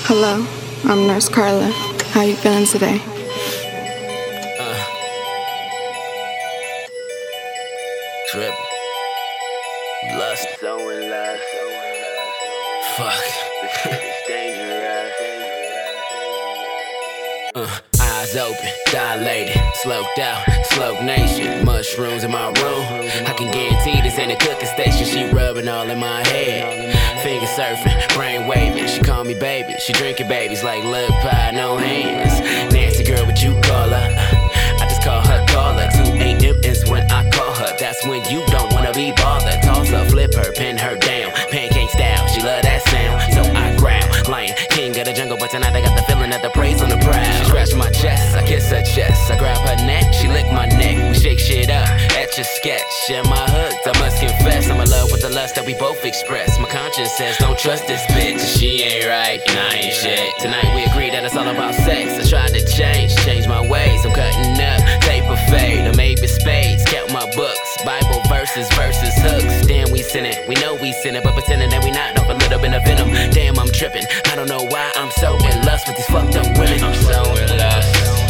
Hello, I'm Nurse Carla. How you feeling today? Trip. Lust. So in love. Fuck. This shit is dangerous. Eyes open, dilated, sloped out, slope nation. Mushrooms in my room. I can guarantee this ain't a cooking station. She rubbing all in my head. Finger surfing, brain waving. She call me baby. She drinking babies like lug pie, no hands. Nasty girl, what you call her? I just call her caller. 2 a.m. is when I call her. That's when you don't wanna be bothered. Toss her, flip her, pin her down. Pancake style, she love that sound. So I growl, lion, king of the jungle. But tonight I got the feeling that the praise on the prowl. She scratch my chest, I kiss her chest. I grab her neck, she lick my neck. We shake shit up, at your sketch. Am I hooked? I must confess, I'm in love with the lust that we both express. My conscience says don't trust this bitch. She ain't right, and I ain't shit. Tonight we agree that it's all about sex. I tried to change my ways. I'm cutting up, tape or fade, or maybe spades. Count my books, Bible verses, hooks. Damn, we sinning, we know we sinning, but pretending that we not off a little bit of venom. Damn, I'm tripping. I don't know why I'm so in lust with these fucked up women. I'm so in lust.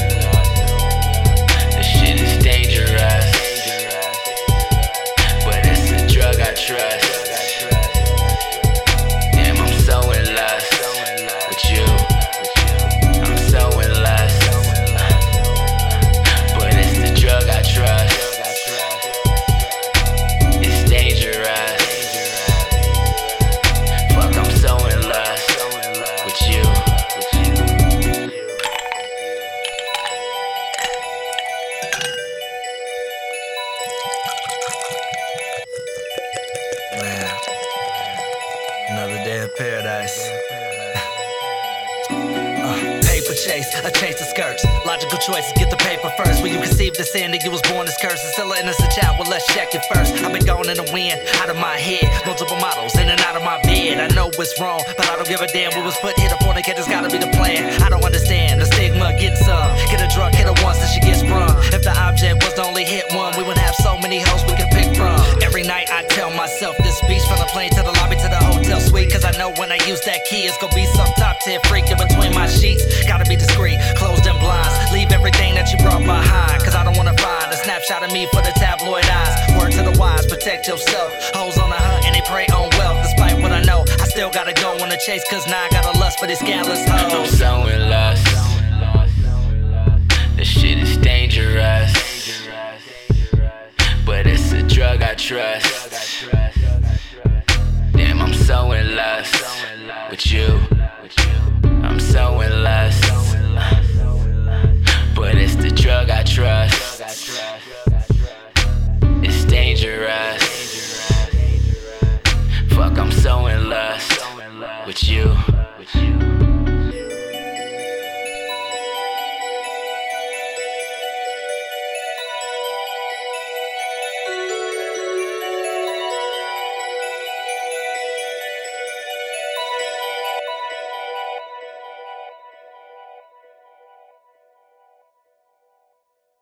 This shit is dangerous, but it's a drug I trust. Damn, I'm so in lust with you. I'm so in lust, but it's the drug I trust. It's dangerous. Fuck, I'm so in lust with you. Man, another day in paradise. Paper chase, I chase the skirts. Logical choices, get the paper first. When you conceive the sin that you was born as cursed. Still an innocent child, well let's check it first. I've been going in the wind, out of my head. Multiple models, in and out of my bed. I know it's wrong, but I don't give a damn. We was put here to fornicate, it's gotta be the plan. I don't understand, the stigma, getting some. Get a drunk, hit her once, then she gets sprung. If the object was to only hit one, we would have so many hoes we could pick from. Every night I tell myself this speech, from the plane to the lobby to the hotel suite. Cause I know when I use that key, it's gonna be some top 10 freak in between my sheets. Gotta be discreet, closed them blinds. Leave everything that you brought behind. Cause I don't wanna find a snapshot of me for the tabloid eyes. Word to the wise, protect yourself. Hoes on the hunt and they prey on wealth. Despite what I know, I still gotta go on the chase. Cause now I got a lust for these scandalous I'm hoes. so in lust. This shit is dangerous, but it's a drug I trust. Damn, I'm so in lust with you. I'm so in lust, but it's the drug I trust.